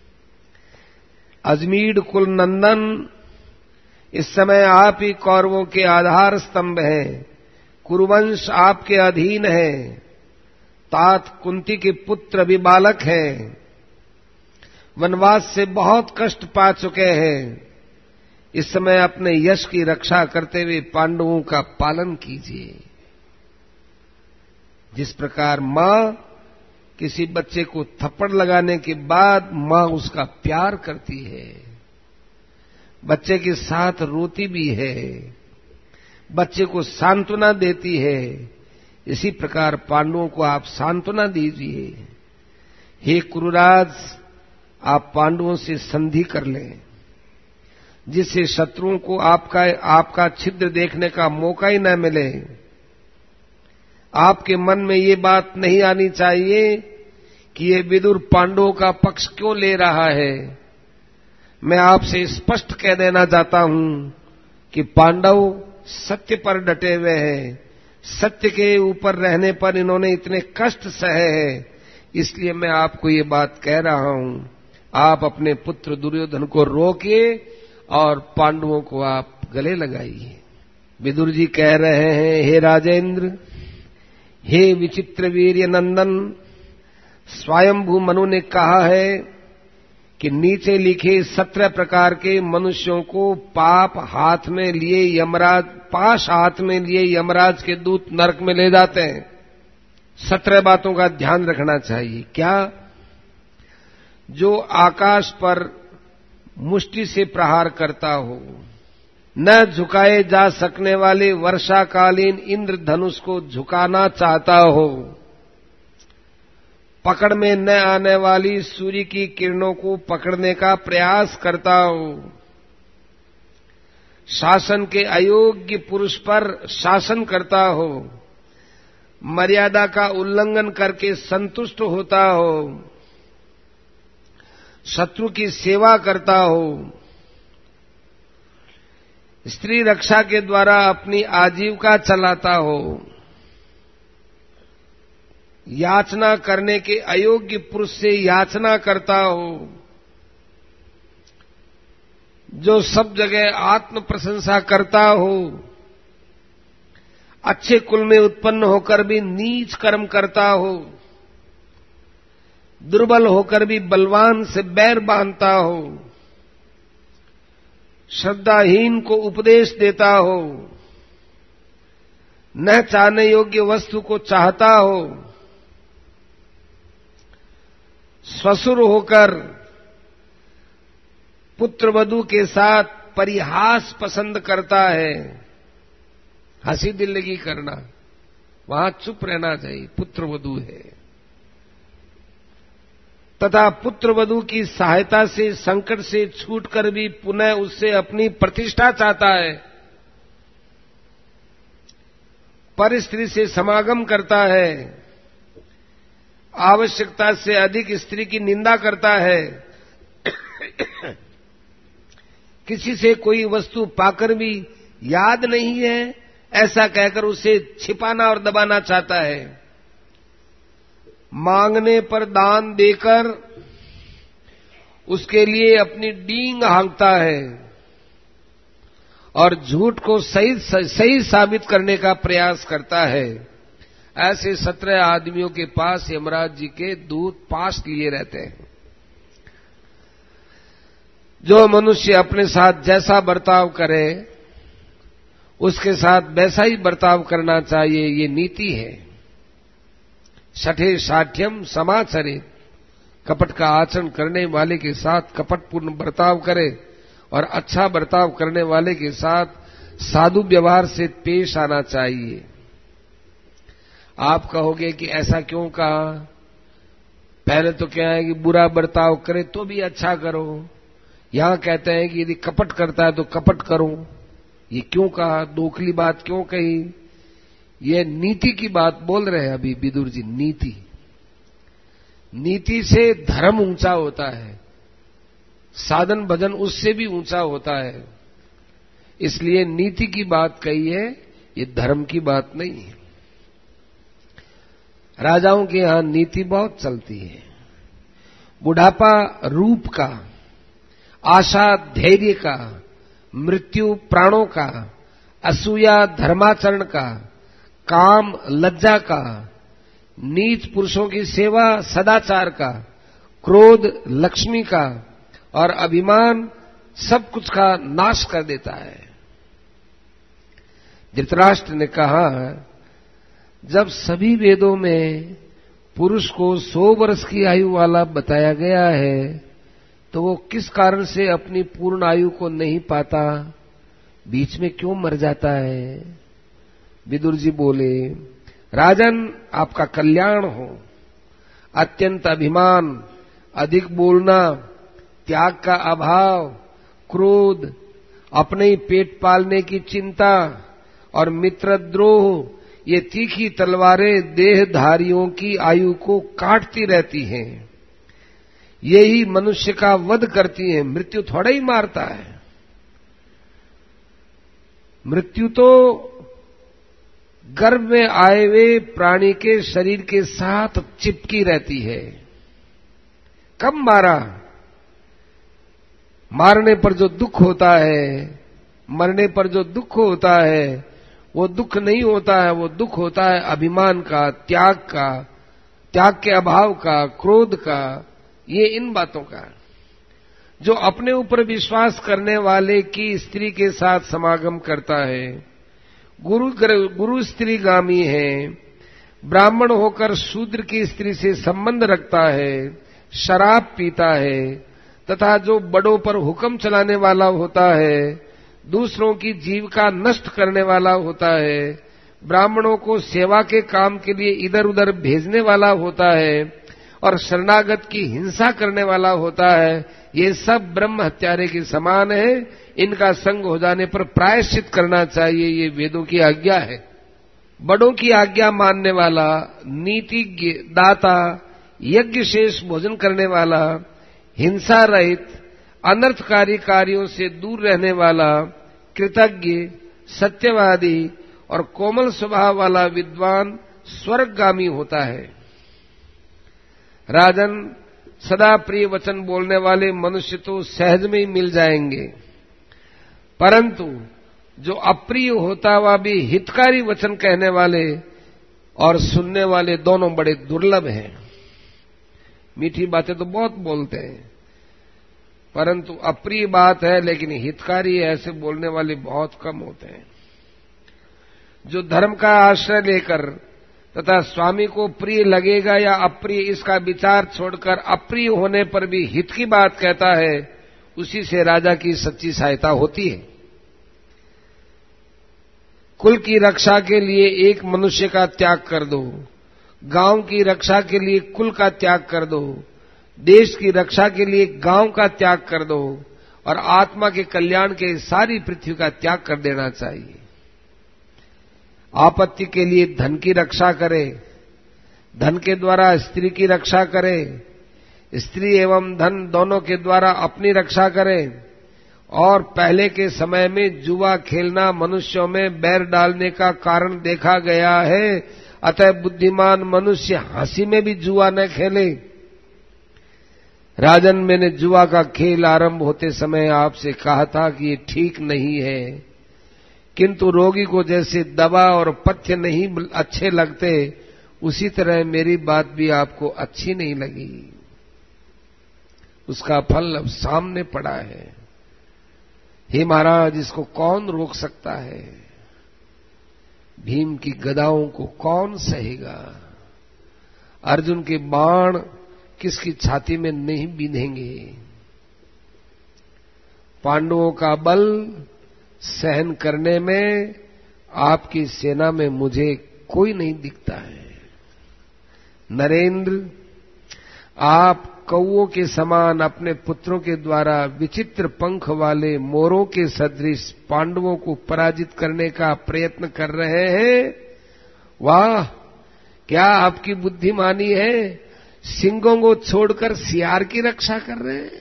S1: अजमीर कुल नंदन, इस समय आप ही कौरवों के आधार स्तंभ हैं। कुरुवंश आपके अधीन है। तात कुंती के पुत्र अभी बालक हैं। वनवास से बहुत कष्ट पा चुके हैं। इस समय अपने यश की रक्षा करते हुए पांडवों का पालन कीजिए। जिस प्रकार मां किसी बच्चे को थप्पड़ लगाने के बाद मां उसका प्यार करती है, बच्चे के साथ रोती भी है, बच्चे को सांत्वना देती है, इसी प्रकार पांडवों को आप सांत्वना दीजिए। हे कुरुराज, आप पांडवों से संधि कर लें, जिससे शत्रुओं को आपका छिद्र देखने का मौका ही न मिले। आपके मन में ये बात नहीं आनी चाहिए कि ये विदुर पांडवों का पक्ष क्यों ले रहा है। मैं आपसे स्पष्ट कह देना चाहता हूं कि पांडव सत्य पर डटे हुए हैं। सत्य के ऊपर रहने पर इन्होंने इतने कष्ट सहे हैं, इसलिए मैं आपको ये बात कह रहा हूं। आप अपने पुत्र दुर्योधन को रोकिए और पांडवों को आप गले लगाइए। विदुर जी कह रहे हैं, हे राजेंद्र, हे विचित्र वीर्य नंदन, स्वयंभू मनु ने कहा है कि नीचे लिखे 17 प्रकार के मनुष्यों को पाश हाथ में लिए यमराज के दूत नरक में ले जाते हैं। 17 बातों का ध्यान रखना चाहिए। क्या? जो आकाश पर मुष्टि से प्रहार करता हो, न झुकाए जा सकने वाले वर्षाकालीन इंद्रधनुष को झुकाना चाहता हो, पकड़ में न आने वाली सूर्य की किरणों को पकड़ने का प्रयास करता हो, शासन के अयोग्य पुरुष पर शासन करता हो, मर्यादा का उल्लंघन करके संतुष्ट होता हो, शत्रु की सेवा करता हो, स्त्री रक्षा के द्वारा अपनी आजीविका चलाता हो, याचना करने के अयोग्य पुरुष से याचना करता हो, जो सब जगह आत्म प्रशंसा करता हो, अच्छे कुल में उत्पन्न होकर भी नीच कर्म करता हो, दुर्बल होकर भी बलवान से बैर बांधता हो, श्रद्धाहीन को उपदेश देता हो, न चाहने योग्य वस्तु को चाहता हो, ससुर होकर पुत्रवधू के साथ परिहास पसंद करता है, हंसी दिल्लगी करना, वहां चुप रहना चाहिए, पुत्रवधू है, तथा पुत्रवधू की सहायता से संकट से छूटकर भी पुनः उससे अपनी प्रतिष्ठा चाहता है, पर स्त्री से समागम करता है, आवश्यकता से अधिक स्त्री की निंदा करता है, किसी से कोई वस्तु पाकर भी याद नहीं है ऐसा कहकर उसे छिपाना और दबाना चाहता है, मांगने पर दान देकर उसके लिए अपनी डींग हाँकता है और झूठ को सही साबित करने का प्रयास करता है। ऐसे 17 आदमियों के पास यमराज जी के दूत पास लिए रहते हैं। जो मनुष्य अपने साथ जैसा बर्ताव करे उसके साथ वैसा ही बर्ताव करना चाहिए, ये नीति है। छठे साठ्यम समाचरे, कपट का आचरण करने वाले के साथ कपटपूर्ण बर्ताव करे और अच्छा बर्ताव करने वाले के साथ साधु व्यवहार से पेश आना चाहिए। आप कहोगे कि ऐसा क्यों कहा? पहले तो क्या है कि बुरा बर्ताव करे तो भी अच्छा करो, यहां कहते हैं कि यदि कपट करता है तो कपट करो। ये क्यों कहा? दोखली बात क्यों कही? ये नीति की बात बोल रहे हैं अभी विदुर जी। नीति से धर्म ऊंचा होता है, साधन भजन उससे भी ऊंचा होता है। इसलिए नीति की बात कही है, ये धर्म की बात नहीं है। राजाओं के यहां नीति बहुत चलती है। बुढ़ापा रूप का, आशा धैर्य का, मृत्यु प्राणों का, असूया धर्माचरण का, काम लज्जा का, नीच पुरुषों की सेवा सदाचार का, क्रोध लक्ष्मी का और अभिमान सब कुछ का नाश कर देता है। धृतराष्ट्र ने कहा, जब सभी वेदों में पुरुष को 100 वर्ष की आयु वाला बताया गया है तो वो किस कारण से अपनी पूर्ण आयु को नहीं पाता, बीच में क्यों मर जाता है? विदुर जी बोले, राजन आपका कल्याण हो। अत्यंत अभिमान, अधिक बोलना, त्याग का अभाव, क्रोध, अपने ही पेट पालने की चिंता और मित्रद्रोह, ये तीखी तलवारें देहधारियों की आयु को काटती रहती हैं। यही मनुष्य का वध करती हैं। मृत्यु थोड़ा ही मारता है। मृत्यु तो गर्भ में आए हुए प्राणी के शरीर के साथ चिपकी रहती है। कब मारा? मारने पर जो दुख होता है, मरने पर जो दुख होता है, वो दुख नहीं होता है, वो दुख होता है अभिमान का, त्याग का, त्याग के अभाव का, क्रोध का, ये इन बातों का। जो अपने ऊपर विश्वास करने वाले की स्त्री के साथ समागम करता है, गुरु स्त्रीगामी है, ब्राह्मण होकर शूद्र की स्त्री से संबंध रखता है, शराब पीता है, तथा जो बड़ों पर हुक्म चलाने वाला होता है, दूसरों की जीविका नष्ट करने वाला होता है, ब्राह्मणों को सेवा के काम के लिए इधर उधर भेजने वाला होता है और शरणागत की हिंसा करने वाला होता है, ये सब ब्रह्म हत्यारे के समान है। इनका संग हो जाने पर प्रायश्चित करना चाहिए, ये वेदों की आज्ञा है। बड़ों की आज्ञा मानने वाला, नीतिज्ञ, दाता, यज्ञ शेष भोजन करने वाला, हिंसा रहित, अनर्थकारी कार्यों से दूर रहने वाला, कृतज्ञ, सत्यवादी और कोमल स्वभाव वाला विद्वान स्वर्गगामी होता है। राजन, सदा प्रिय वचन बोलने वाले मनुष्य तो सहज में ही मिल जाएंगे, परंतु जो अप्रिय होता हुआ भी हितकारी वचन कहने वाले और सुनने वाले दोनों बड़े दुर्लभ हैं। मीठी बातें तो बहुत बोलते हैं, परंतु अप्रिय बात है लेकिन हितकारी ऐसे बोलने वाले बहुत कम होते हैं। जो धर्म का आश्रय लेकर तथा स्वामी को प्रिय लगेगा या अप्रिय, इसका विचार छोड़कर अप्रिय होने पर भी हित की बात कहता है, उसी से राजा की सच्ची सहायता होती है। कुल की रक्षा के लिए एक मनुष्य का त्याग कर दो, गांव की रक्षा के लिए कुल का त्याग कर दो, देश की रक्षा के लिए गांव का त्याग कर दो और आत्मा के कल्याण के सारी पृथ्वी का त्याग कर देना चाहिए। आपत्ति के लिए धन की रक्षा करे, धन के द्वारा स्त्री की रक्षा करे, स्त्री एवं धन दोनों के द्वारा अपनी रक्षा करे। और पहले के समय में जुआ खेलना मनुष्यों में बैर डालने का कारण देखा गया है, अतः बुद्धिमान मनुष्य हंसी में भी जुआ न खेले। राजन, मैंने जुआ का खेल आरंभ होते समय आपसे कहा था कि ये ठीक नहीं है, किंतु रोगी को जैसे दवा और पथ्य नहीं अच्छे लगते, उसी तरह मेरी बात भी आपको अच्छी नहीं लगी। उसका फल अब सामने पड़ा है। हे महाराज, इसको कौन रोक सकता है? भीम की गदाओं को कौन सहेगा? अर्जुन के बाण किसकी छाती में नहीं बीधेंगे? पांडवों का बल सहन करने में आपकी सेना में मुझे कोई नहीं दिखता है। नरेंद्र, आप कौओं के समान अपने पुत्रों के द्वारा विचित्र पंख वाले मोरों के सदृश पांडवों को पराजित करने का प्रयत्न कर रहे हैं। वाह, क्या आपकी बुद्धिमानी है! सिंगों को छोड़कर सियार की रक्षा कर रहे हैं।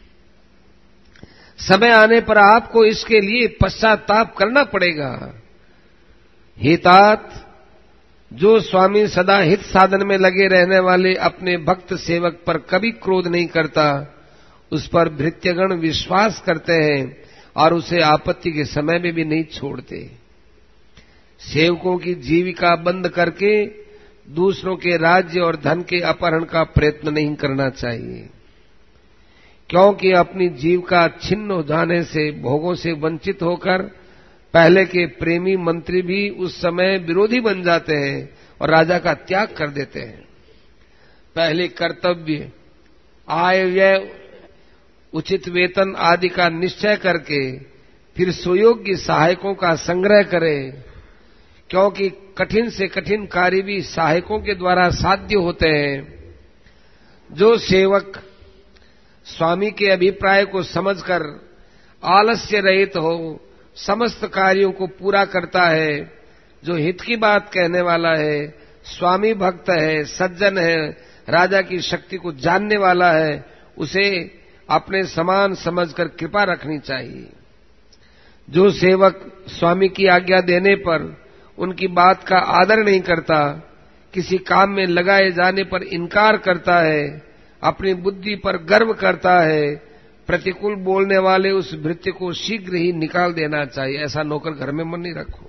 S1: समय आने पर आपको इसके लिए पश्चाताप करना पड़ेगा। हे तात, जो स्वामी सदा हित साधन में लगे रहने वाले अपने भक्त सेवक पर कभी क्रोध नहीं करता, उस पर भृत्यगण विश्वास करते हैं और उसे आपत्ति के समय में भी नहीं छोड़ते। सेवकों की जीविका बंद करके दूसरों के राज्य और धन के अपहरण का प्रयत्न नहीं करना चाहिए, क्योंकि अपनी जीविका छिन्न हो जाने से, भोगों से वंचित होकर पहले के प्रेमी मंत्री भी उस समय विरोधी बन जाते हैं और राजा का त्याग कर देते हैं। पहले कर्तव्य, आय व्यय, उचित वेतन आदि का निश्चय करके फिर सुयोग्य सहायकों का संग्रह करें, क्योंकि कठिन से कठिन कार्य भी सहायकों के द्वारा साध्य होते हैं। जो सेवक स्वामी के अभिप्राय को समझकर आलस्य रहित हो समस्त कार्यों को पूरा करता है, जो हित की बात कहने वाला है, स्वामी भक्त है, सज्जन है, राजा की शक्ति को जानने वाला है, उसे अपने समान समझकर कृपा रखनी चाहिए। जो सेवक स्वामी की आज्ञा देने पर उनकी बात का आदर नहीं करता, किसी काम में लगाए जाने पर इनकार करता है, अपनी बुद्धि पर गर्व करता है, प्रतिकूल बोलने वाले उस भृत्य को शीघ्र ही निकाल देना चाहिए। ऐसा नौकर घर में मन नहीं रखो।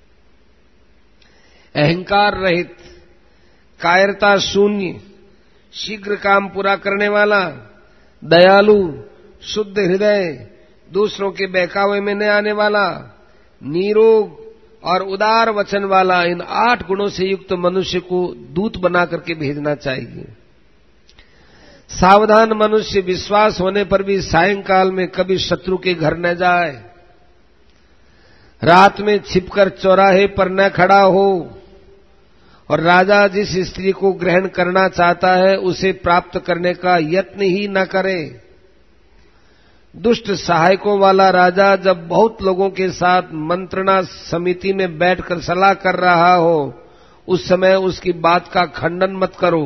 S1: अहंकार रहित, कायरता शून्य, शीघ्र काम पूरा करने वाला, दयालु, शुद्ध हृदय, दूसरों के बहकावे में न आने वाला, निरोग और उदार वचन वाला, इन 8 गुणों से युक्त मनुष्य को दूत बना करके भेजना चाहिए। सावधान मनुष्य विश्वास होने पर भी सायंकाल में कभी शत्रु के घर न जाए, रात में छिपकर चौराहे पर न खड़ा हो, और राजा जिस स्त्री को ग्रहण करना चाहता है उसे प्राप्त करने का यत्न ही न करे। दुष्ट सहायकों वाला राजा जब बहुत लोगों के साथ मंत्रणा समिति में बैठकर सलाह कर रहा हो, उस समय उसकी बात का खंडन मत करो।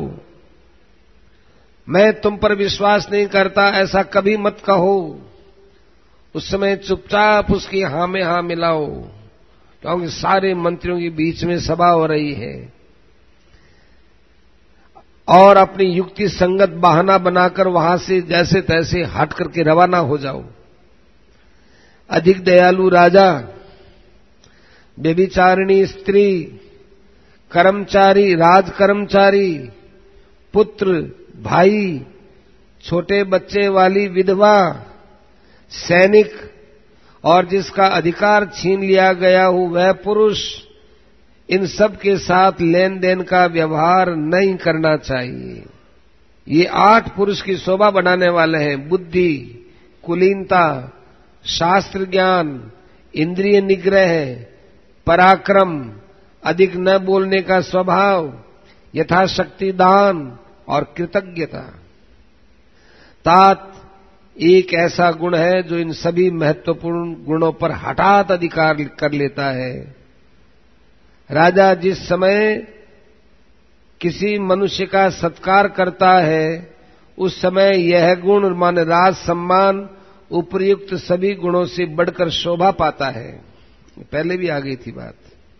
S1: मैं तुम पर विश्वास नहीं करता, ऐसा कभी मत कहो। उस समय चुपचाप उसकी हां में हां मिलाओ, क्योंकि सारे मंत्रियों के बीच में सभा हो रही है। और अपनी युक्ति संगत बहाना बनाकर वहां से जैसे तैसे हट करके रवाना हो जाओ। अधिक दयालु राजा, व्यभिचारिणी स्त्री, कर्मचारी, राजकर्मचारी, पुत्र, भाई, छोटे बच्चे वाली विधवा, सैनिक और जिसका अधिकार छीन लिया गया हो वह पुरुष, इन सब के साथ लेन देन का व्यवहार नहीं करना चाहिए। ये 8 पुरुष की शोभा बढ़ाने वाले हैं। बुद्धि, कुलीनता, शास्त्र ज्ञान, इंद्रिय निग्रह, पराक्रम, अधिक न बोलने का स्वभाव, यथाशक्ति दान और कृतज्ञता। तात एक ऐसा गुण है जो इन सभी महत्वपूर्ण गुणों पर हठात अधिकार कर लेता है। राजा जिस समय किसी मनुष्य का सत्कार करता है, उस समय यह गुण माने राज सम्मान उपयुक्त सभी गुणों से बढ़कर शोभा पाता है। पहले भी आ गई थी बात।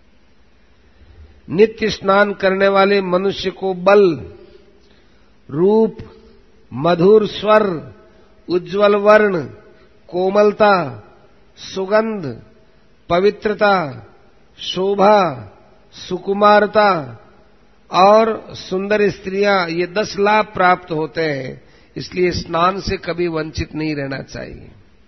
S1: नित्य स्नान करने वाले मनुष्य को बल, रूप, मधुर स्वर, उज्ज्वल वर्ण, कोमलता, सुगंध, पवित्रता, शोभा, सुकुमारता और सुंदर स्त्रियां, ये 10 लाभ प्राप्त होते हैं। इसलिए स्नान से कभी वंचित नहीं रहना चाहिए।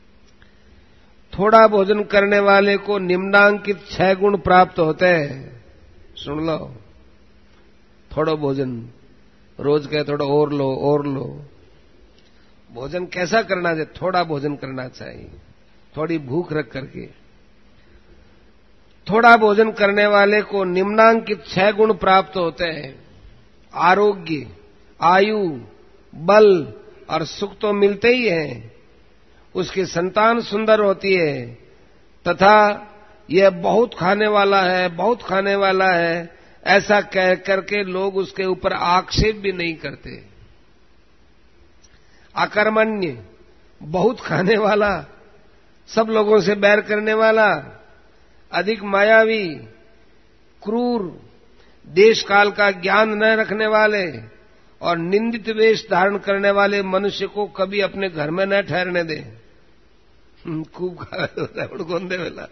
S1: थोड़ा भोजन करने वाले को निम्नांकित 6 गुण प्राप्त होते हैं। सुन लो, थोड़ा भोजन रोज कहे थोड़ा और लो और लो। भोजन कैसा करना चाहिए? थोड़ा भोजन करना चाहिए, थोड़ी भूख रख करके। थोड़ा भोजन करने वाले को निम्नांकित 6 गुण प्राप्त होते हैं। आरोग्य, आयु, बल और सुख तो मिलते ही हैं। उसकी संतान सुंदर होती है तथा यह बहुत खाने वाला है, बहुत खाने वाला है, ऐसा कह करके लोग उसके ऊपर आक्षेप भी नहीं करते। अकर्मण्य, बहुत खाने वाला, सब लोगों से बैर करने वाला, अधिक मायावी, क्रूर, देश काल का ज्ञान न रखने वाले और निंदित वेश धारण करने वाले मनुष्य को कभी अपने घर में न ठहरने दे। खूब गोंदे वेला,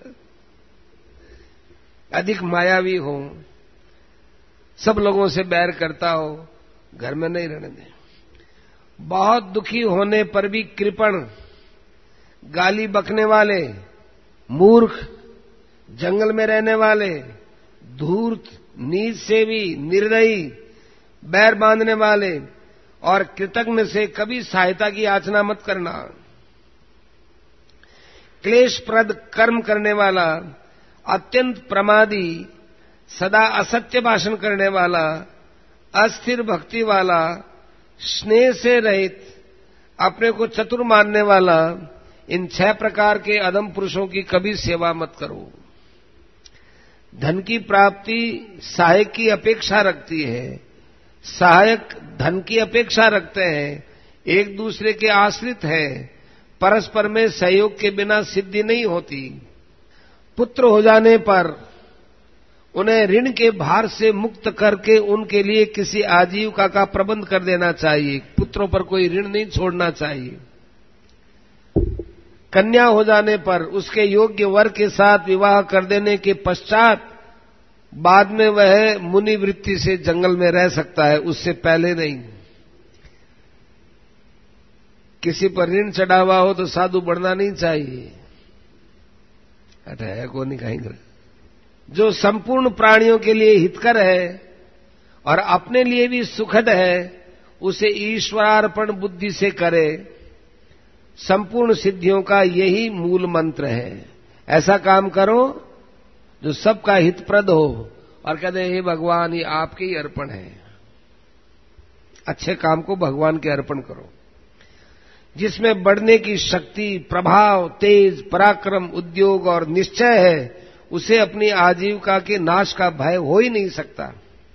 S1: अधिक मायावी हो, सब लोगों से बैर करता हो, घर में नहीं रहने दे। बहुत दुखी होने पर भी कृपण, गाली बकने वाले, मूर्ख, जंगल में रहने वाले, धूर्त, नीच सेवी, निर्दयी, बैर बांधने वाले और कृतज्ञ से कभी सहायता की याचना मत करना। क्लेशप्रद कर्म करने वाला, अत्यंत प्रमादी, सदा असत्य भाषण करने वाला, अस्थिर भक्ति वाला, स्नेह से रहित, अपने को चतुर मानने वाला, इन 6 प्रकार के अधम पुरुषों की कभी सेवा मत करो। धन की प्राप्ति सहायक की अपेक्षा रखती है, सहायक धन की अपेक्षा रखते हैं, एक दूसरे के आश्रित हैं, परस्पर में सहयोग के बिना सिद्धि नहीं होती। पुत्र हो जाने पर उन्हें ऋण के भार से मुक्त करके उनके लिए किसी आजीविका का प्रबंध कर देना चाहिए। पुत्रों पर कोई ऋण नहीं छोड़ना चाहिए। कन्या हो जाने पर उसके योग्य वर के साथ विवाह कर देने के पश्चात बाद में वह मुनि वृत्ति से जंगल में रह सकता है, उससे पहले नहीं। किसी पर ऋण चढ़ा हुआ हो तो साधु बढ़ना नहीं चाहिए। अरे है को नहीं कहेंगे। जो संपूर्ण प्राणियों के लिए हितकर है और अपने लिए भी सुखद है, उसे ईश्वरार्पण बुद्धि से करे। संपूर्ण सिद्धियों का यही मूल मंत्र है। ऐसा काम करो जो सबका हितप्रद हो और कहते हे भगवान, ये आपके ही अर्पण है। अच्छे काम को भगवान के अर्पण करो। जिसमें बढ़ने की शक्ति, प्रभाव, तेज, पराक्रम, उद्योग और निश्चय है, उसे अपनी आजीविका के नाश का भय हो ही नहीं सकता।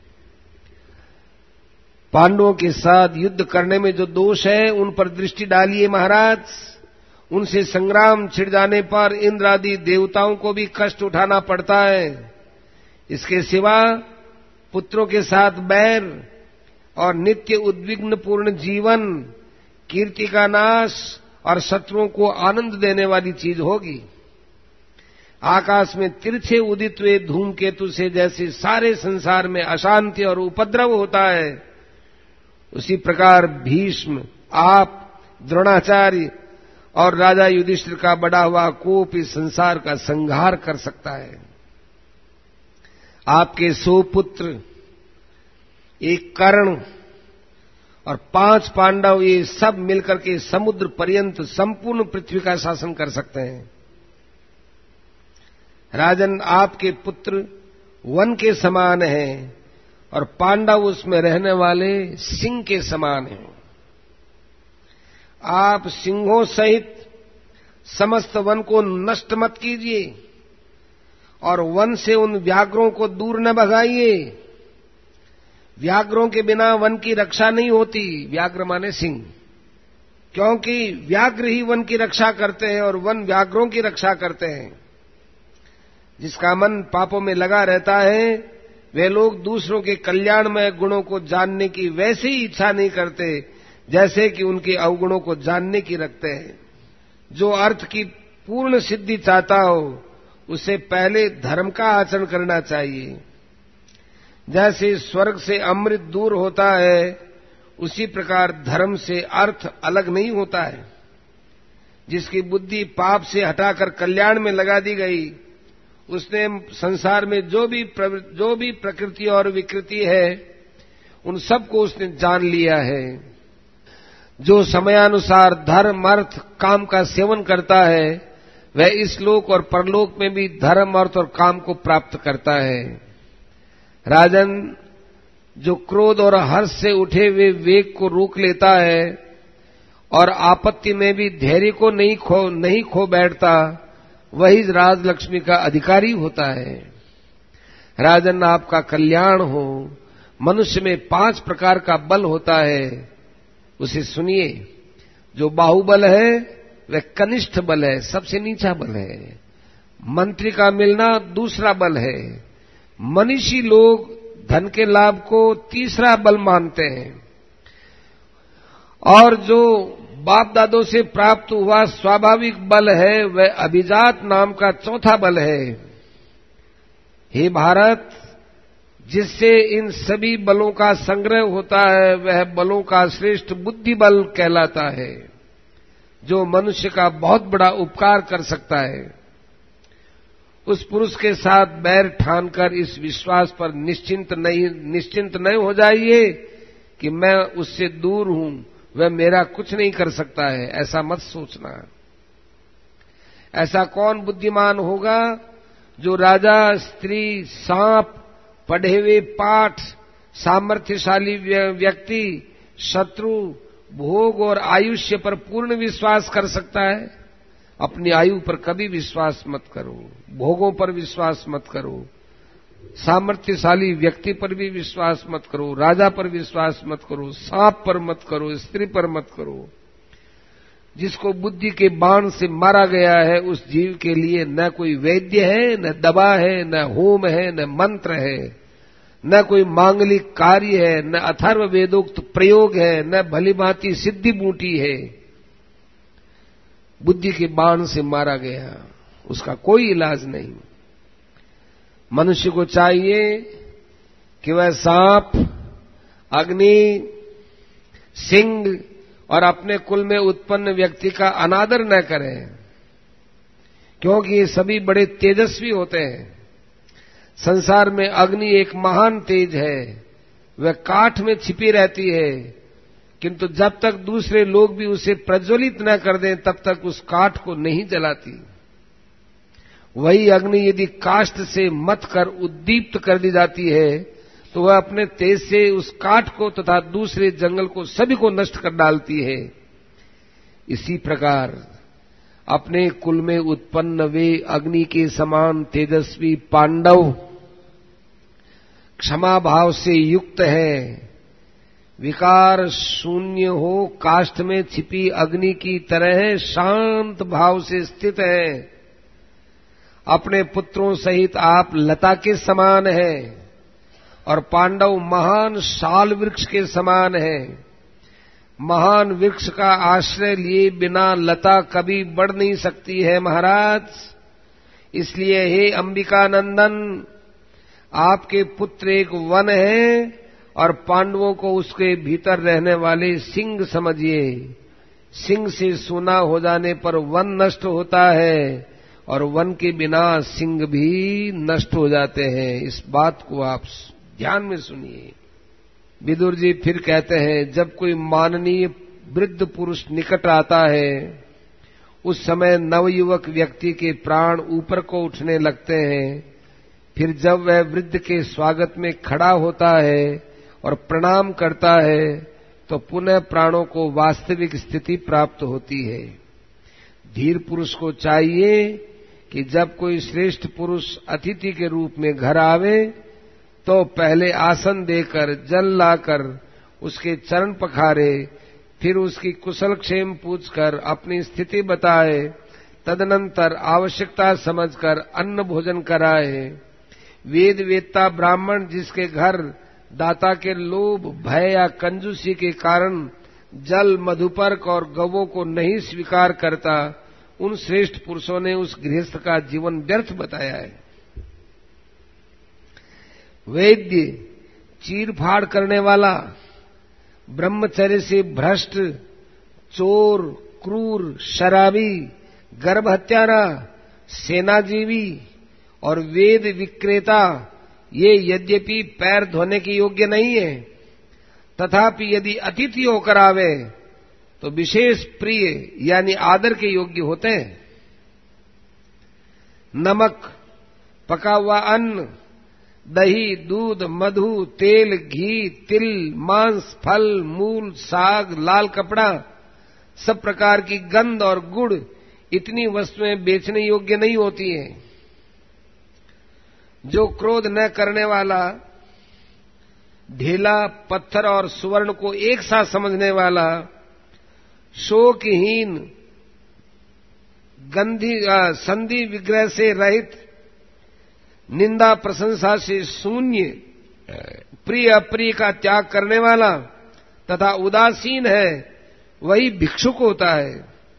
S1: पांडवों के साथ युद्ध करने में जो दोष है उन पर दृष्टि डालिए महाराज। उनसे संग्राम छिड़ जाने पर इंद्र आदि देवताओं को भी कष्ट उठाना पड़ता है। इसके सिवा पुत्रों के साथ बैर और नित्य उद्विग्न पूर्ण जीवन कीर्ति का नाश और शत्रुओं को आनंद देने वाली चीज होगी। आकाश में तिरछे उदित हुए धूमकेतु से जैसे सारे संसार में अशांति और उपद्रव होता है, उसी प्रकार भीष्म, आप, द्रोणाचार्य और राजा युधिष्ठिर का बढ़ा हुआ कोप इस संसार का संहार कर सकता है। आपके 100 पुत्र, 1 कर्ण और 5 पांडव, ये सब मिलकर के समुद्र पर्यंत संपूर्ण पृथ्वी का शासन कर सकते हैं। राजन, आपके पुत्र वन के समान हैं और पांडव उसमें रहने वाले सिंह के समान हैं। आप सिंहों सहित समस्त वन को नष्ट मत कीजिए और वन से उन व्याघ्रों को दूर न भगाइए। व्याघ्रों के बिना वन की रक्षा नहीं होती। व्याघ्र माने सिंह, क्योंकि व्याघ्र ही वन की रक्षा करते हैं और वन व्याघ्रों की रक्षा करते हैं। जिसका मन पापों में लगा रहता है, वे लोग दूसरों के कल्याणमय गुणों को जानने की वैसी ही इच्छा नहीं करते जैसे कि उनके अवगुणों को जानने की रखते हैं। जो अर्थ की पूर्ण सिद्धि चाहता हो, उसे पहले धर्म का आचरण करना चाहिए। जैसे स्वर्ग से अमृत दूर होता है, उसी प्रकार धर्म से अर्थ अलग नहीं होता है। जिसकी बुद्धि पाप से हटाकर कल्याण में लगा दी गई, उसने संसार में जो भी प्रकृति और विकृति है, उन सबको उसने जान लिया है। जो समयानुसार धर्म अर्थ काम का सेवन करता है, वह इस लोक और परलोक में भी धर्म अर्थ और काम को प्राप्त करता है। राजन, जो क्रोध और हर्ष से उठे हुए वेग को रोक लेता है और आपत्ति में भी धैर्य को नहीं खो बैठता, वही राजलक्ष्मी का अधिकारी होता है। राजन, आपका कल्याण हो। मनुष्य में 5 प्रकार का बल होता है, उसे सुनिए। जो बाहुबल है वह कनिष्ठ बल है, सबसे नीचा बल है। मंत्री का मिलना दूसरा बल है। मनीषी लोग धन के लाभ को तीसरा बल मानते हैं। और जो बाप दादों से प्राप्त हुआ स्वाभाविक बल है, वह अभिजात नाम का चौथा बल है। हे भारत, जिससे इन सभी बलों का संग्रह होता है, वह बलों का श्रेष्ठ बुद्धि बल कहलाता है, जो मनुष्य का बहुत बड़ा उपकार कर सकता है। उस पुरुष के साथ बैर ठानकर इस विश्वास पर निश्चिंत नहीं हो जाइए कि मैं उससे दूर हूं, वह मेरा कुछ नहीं कर सकता है। ऐसा मत सोचना। ऐसा कौन बुद्धिमान होगा जो राजा, स्त्री, सांप, पढ़े हुए पाठ, सामर्थ्यशाली व्यक्ति, शत्रु, भोग और आयुष्य पर पूर्ण विश्वास कर सकता है? अपनी आयु पर कभी विश्वास मत करो, भोगों पर विश्वास मत करो, सामर्थ्यशाली व्यक्ति पर भी विश्वास मत करो, राजा पर विश्वास मत करो, सांप पर मत करो, स्त्री पर मत करो। जिसको बुद्धि के बाण से मारा गया है, उस जीव के लिए न कोई वैद्य है, न दवा है, न होम है, न मंत्र है, न कोई मांगलिक कार्य है, न अथर्व वेदोक्त प्रयोग है, न भलीभांति सिद्धि बूटी है। बुद्धि के बाण से मारा गया, उसका कोई इलाज नहीं। मनुष्य को चाहिए कि वह सांप, अग्नि, सिंह और अपने कुल में उत्पन्न व्यक्ति का अनादर न करें, क्योंकि ये सभी बड़े तेजस्वी होते हैं। संसार में अग्नि एक महान तेज है, वह काठ में छिपी रहती है, किंतु जब तक दूसरे लोग भी उसे प्रज्वलित न कर दें, तब तक उस काठ को नहीं जलाती। वही अग्नि यदि काष्ठ से मथ कर उद्दीप्त कर दी जाती है, तो वह अपने तेज से उस काठ को तथा दूसरे जंगल को सभी को नष्ट कर डालती है। इसी प्रकार अपने कुल में उत्पन्न वे अग्नि के समान तेजस्वी पांडव क्षमा भाव से युक्त है, विकार शून्य हो, काष्ठ में छिपी अग्नि की तरह शांत भाव से स्थित है। अपने पुत्रों सहित आप लता के समान हैं और पांडव महान शाल वृक्ष के समान है। महान वृक्ष का आश्रय लिए बिना लता कभी बढ़ नहीं सकती है महाराज। इसलिए हे अंबिका नंदन, आपके पुत्र एक वन है और पांडवों को उसके भीतर रहने वाले सिंह समझिए। सिंह से सूना हो जाने पर वन नष्ट होता है और वन के बिना सिंह भी नष्ट हो जाते हैं। इस बात को आप ध्यान में सुनिए। विदुर जी फिर कहते हैं, जब कोई माननीय वृद्ध पुरुष निकट आता है, उस समय नवयुवक व्यक्ति के प्राण ऊपर को उठने लगते हैं। फिर जब वह वृद्ध के स्वागत में खड़ा होता है और प्रणाम करता है, तो पुनः प्राणों को वास्तविक स्थिति प्राप्त होती है। धीर पुरुष को चाहिए कि जब कोई श्रेष्ठ पुरुष अतिथि के रूप में घर आवे, तो पहले आसन देकर जल लाकर उसके चरण पखारे, फिर उसकी कुशल क्षेम पूछकर अपनी स्थिति बताए, तदनंतर आवश्यकता समझकर अन्न भोजन कराए। वेद वेत्ता ब्राह्मण जिसके घर दाता के लोभ, भय या कंजूसी के कारण जल, मधुपर्क और गवों को नहीं स्वीकार करता, उन श्रेष्ठ पुरुषों ने उस गृहस्थ का जीवन व्यर्थ बताया है। वैद्य चीर फाड़ करने वाला, ब्रह्मचर्य से भ्रष्ट, चोर, क्रूर, शराबी, गर्भ हत्यारा, सेनाजीवी और वेद विक्रेता ये यद्यपि पैर धोने के योग्य नहीं है, तथापि यदि अतिथि होकर आवे तो विशेष प्रिय यानी आदर के योग्य होते हैं। नमक, पका हुआ अन्न, दही, दूध, मधु, तेल, घी, तिल, मांस, फल, मूल, साग, लाल कपड़ा, सब प्रकार की गंध और गुड़, इतनी वस्तुएं बेचने योग्य नहीं होती हैं। जो क्रोध न करने वाला, ढेला, पत्थर और सुवर्ण को एक साथ समझने वाला, शोकहीन, संधि विग्रह से रहित, निंदा प्रशंसा से शून्य, प्रिय अप्रिय का त्याग करने वाला तथा उदासीन है, वही भिक्षुक होता है।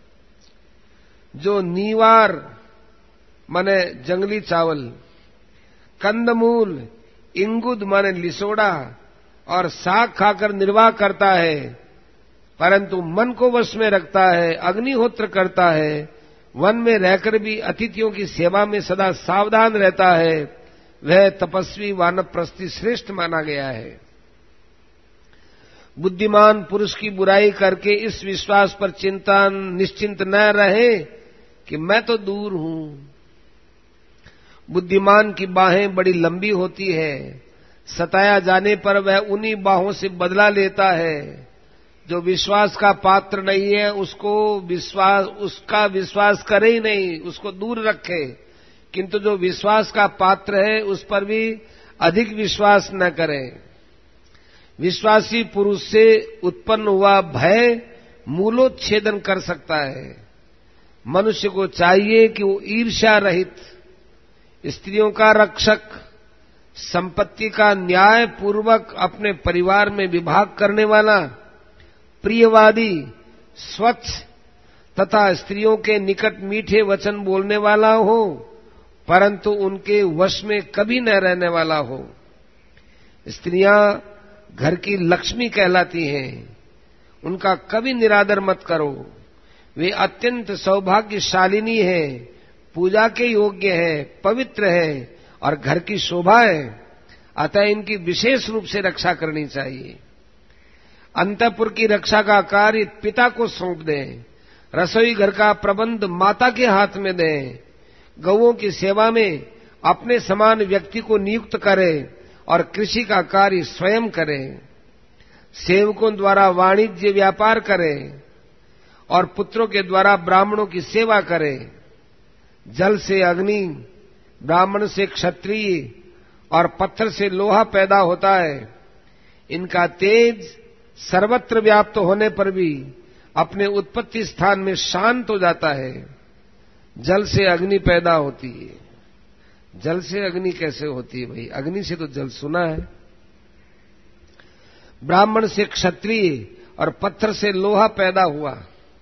S1: जो नीवार माने जंगली चावल, कंदमूल, इंगुद माने लिसोड़ा और साग खाकर निर्वाह करता है, परंतु मन को वश में रखता है, अग्निहोत्र करता है, वन में रहकर भी अतिथियों की सेवा में सदा सावधान रहता है, वह तपस्वी वानप्रस्थी श्रेष्ठ माना गया है। बुद्धिमान पुरुष की बुराई करके इस विश्वास पर निश्चिंत न रहे कि मैं तो दूर हूं। बुद्धिमान की बाहें बड़ी लंबी होती है, सताया जाने पर वह उन्हीं बाहों से बदला लेता है। जो विश्वास का पात्र नहीं है उसका विश्वास करे ही नहीं, उसको दूर रखे, किंतु जो विश्वास का पात्र है उस पर भी अधिक विश्वास न करें। विश्वासी पुरुष से उत्पन्न हुआ भय मूलोच्छेदन कर सकता है। मनुष्य को चाहिए कि वो ईर्ष्या रहित, स्त्रियों का रक्षक, संपत्ति का न्याय पूर्वक अपने परिवार में विभाग करने वाला, प्रियवादी, स्वच्छ तथा स्त्रियों के निकट मीठे वचन बोलने वाला हो, परंतु उनके वश में कभी न रहने वाला हो। स्त्रियां घर की लक्ष्मी कहलाती हैं, उनका कभी निरादर मत करो। वे अत्यंत सौभाग्यशालिनी है, पूजा के योग्य है, पवित्र है और घर की शोभा है, अतः इनकी विशेष रूप से रक्षा करनी चाहिए। अंतःपुर की रक्षा का कार्य पिता को सौंप दें, रसोई घर का प्रबंध माता के हाथ में दें, गौओं की सेवा में अपने समान व्यक्ति को नियुक्त करें और कृषि का कार्य स्वयं करें। सेवकों द्वारा वाणिज्य व्यापार करें और पुत्रों के द्वारा ब्राह्मणों की सेवा करें। जल से अग्नि, ब्राह्मण से क्षत्रिय और पत्थर से लोहा पैदा होता है। इनका तेज सर्वत्र व्याप्त होने पर भी अपने उत्पत्ति स्थान में शांत हो जाता है। जल से अग्नि पैदा होती है। जल से अग्नि कैसे होती है भाई? अग्नि से तो जल सुना है। ब्राह्मण से क्षत्रिय और पत्थर से लोहा पैदा हुआ।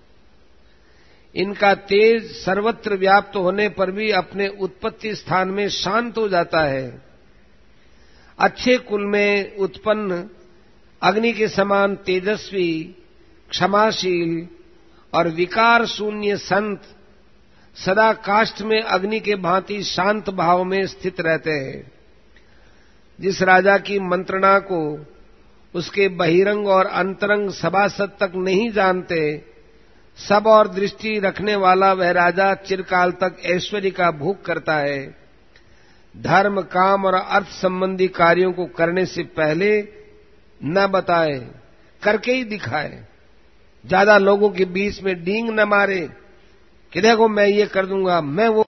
S1: इनका तेज सर्वत्र व्याप्त होने पर भी अपने उत्पत्ति स्थान में शांत हो जाता है। अच्छे कुल में उत्पन्न अग्नि के समान तेजस्वी, क्षमाशील और विकार शून्य संत सदा काष्ठ में अग्नि के भांति शांत भाव में स्थित रहते हैं। जिस राजा की मंत्रणा को उसके बहिरंग और अंतरंग सभासद तक नहीं जानते, सब और दृष्टि रखने वाला वह राजा चिरकाल तक ऐश्वर्य का भोग करता है। धर्म, काम और अर्थ संबंधी कार्यों को करने से पहले न बताए, करके ही दिखाए। ज्यादा लोगों के बीच में डींग न मारे कि देखो मैं ये कर दूंगा, मैं वो